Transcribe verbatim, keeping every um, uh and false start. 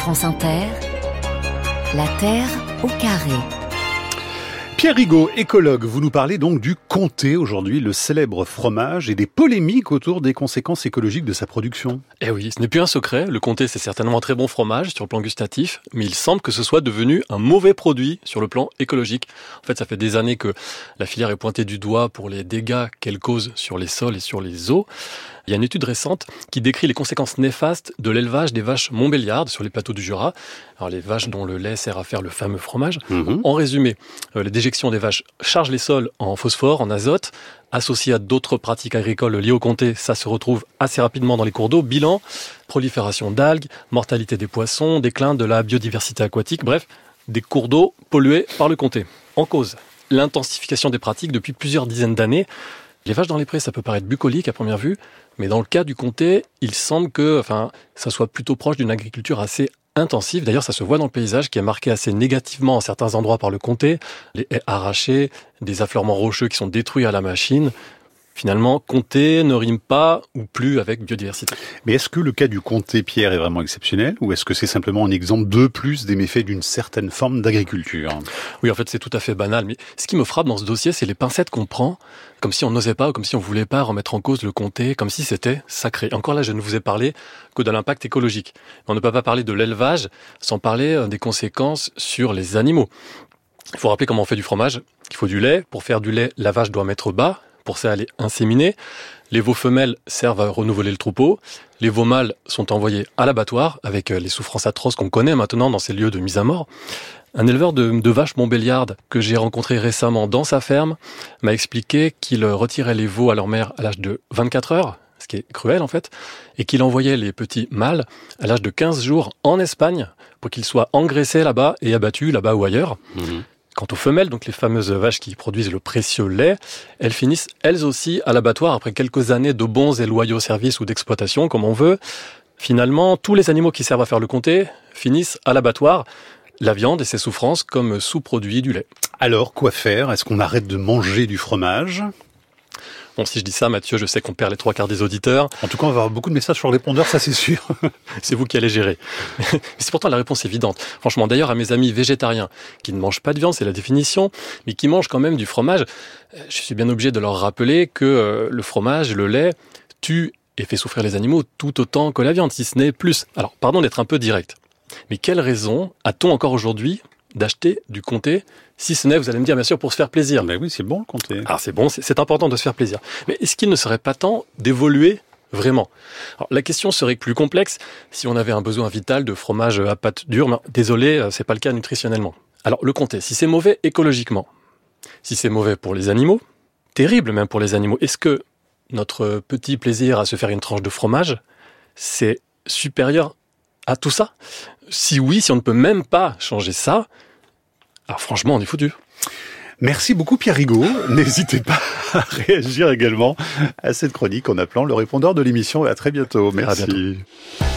France Inter, la Terre au carré. Pierre Rigaud, écologue, vous nous parlez donc du comté aujourd'hui, le célèbre fromage, et des polémiques autour des conséquences écologiques de sa production. Eh oui, ce n'est plus un secret, le comté c'est certainement un très bon fromage sur le plan gustatif, mais il semble que ce soit devenu un mauvais produit sur le plan écologique. En fait, ça fait des années que la filière est pointée du doigt pour les dégâts qu'elle cause sur les sols et sur les eaux. Il y a une étude récente qui décrit les conséquences néfastes de l'élevage des vaches montbéliardes sur les plateaux du Jura. Alors les vaches dont le lait sert à faire le fameux fromage. Mmh. En résumé, euh, les déjections des vaches chargent les sols en phosphore, en azote. Associé à d'autres pratiques agricoles liées au comté, ça se retrouve assez rapidement dans les cours d'eau. Bilan, prolifération d'algues, mortalité des poissons, déclin de la biodiversité aquatique. Bref, des cours d'eau pollués par le comté. En cause, l'intensification des pratiques depuis plusieurs dizaines d'années. Les vaches dans les prés, ça peut paraître bucolique à première vue, mais dans le cas du comté, il semble que, enfin, ça soit plutôt proche d'une agriculture assez intensive. D'ailleurs, ça se voit dans le paysage qui est marqué assez négativement à certains endroits par le comté. Les haies arrachées, des affleurements rocheux qui sont détruits à la machine. Finalement, comté ne rime pas ou plus avec biodiversité. Mais est-ce que le cas du comté, Pierre, est vraiment exceptionnel ou est-ce que c'est simplement un exemple de plus des méfaits d'une certaine forme d'agriculture ? Oui, en fait, c'est tout à fait banal. Mais ce qui me frappe dans ce dossier, c'est les pincettes qu'on prend, comme si on n'osait pas, ou comme si on voulait pas remettre en cause le comté, comme si c'était sacré. Encore là, je ne vous ai parlé que de l'impact écologique. On ne peut pas parler de l'élevage sans parler des conséquences sur les animaux. Il faut rappeler comment on fait du fromage. Il faut du lait. Pour faire du lait, la vache doit mettre bas. Pour ça, elle est inséminée. Les veaux femelles servent à renouveler le troupeau. Les veaux mâles sont envoyés à l'abattoir avec les souffrances atroces qu'on connaît maintenant dans ces lieux de mise à mort. Un éleveur de, de vaches montbéliardes que j'ai rencontré récemment dans sa ferme m'a expliqué qu'il retirait les veaux à leur mère à l'âge de vingt-quatre heures, ce qui est cruel en fait, et qu'il envoyait les petits mâles à l'âge de quinze jours en Espagne pour qu'ils soient engraissés là-bas et abattus là-bas ou ailleurs. Mmh. Quant aux femelles, donc les fameuses vaches qui produisent le précieux lait, elles finissent elles aussi à l'abattoir après quelques années de bons et loyaux services ou d'exploitation, comme on veut. Finalement, tous les animaux qui servent à faire le comté finissent à l'abattoir. La viande et ses souffrances comme sous-produit du lait. Alors, quoi faire ? Est-ce qu'on arrête de manger du fromage ? Bon, si je dis ça, Mathieu, je sais qu'on perd les trois quarts des auditeurs. En tout cas, on va avoir beaucoup de messages sur le répondeur, ça c'est sûr. C'est vous qui allez gérer. Mais c'est pourtant la réponse évidente. Franchement, d'ailleurs, à mes amis végétariens qui ne mangent pas de viande, c'est la définition, mais qui mangent quand même du fromage, je suis bien obligé de leur rappeler que le fromage, le lait, tue et fait souffrir les animaux tout autant que la viande, si ce n'est plus. Alors, pardon d'être un peu direct. Mais quelle raison a-t-on encore aujourd'hui d'acheter du comté, si ce n'est, vous allez me dire, bien sûr, pour se faire plaisir. Ben oui, c'est bon le comté. Alors c'est bon, c'est, c'est important de se faire plaisir. Mais est-ce qu'il ne serait pas temps d'évoluer vraiment ? Alors, la question serait plus complexe si on avait un besoin vital de fromage à pâte dure. Mais désolé, c'est pas le cas nutritionnellement. Alors le comté, si c'est mauvais écologiquement, si c'est mauvais pour les animaux, terrible même pour les animaux, est-ce que notre petit plaisir à se faire une tranche de fromage, c'est supérieur à tout ça ? Si oui, si on ne peut même pas changer ça, alors franchement, on est foutu. Merci beaucoup Pierre Rigaud. N'hésitez pas à réagir également à cette chronique en appelant le répondeur de l'émission. Et à très bientôt. Merci. À bientôt.